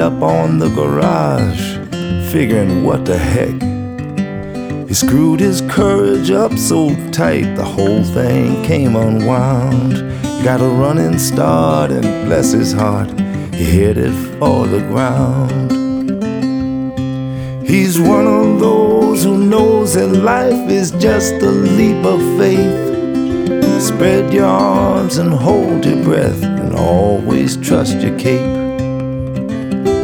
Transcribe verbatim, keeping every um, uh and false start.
up on the garage, figuring what the heck. He screwed his courage up so tight the whole thing came unwound. He got a running start and bless his heart, he headed for the ground. He's one of those who knows that life is just a leap of faith. Spread your arms and hold your breath and always trust your cape.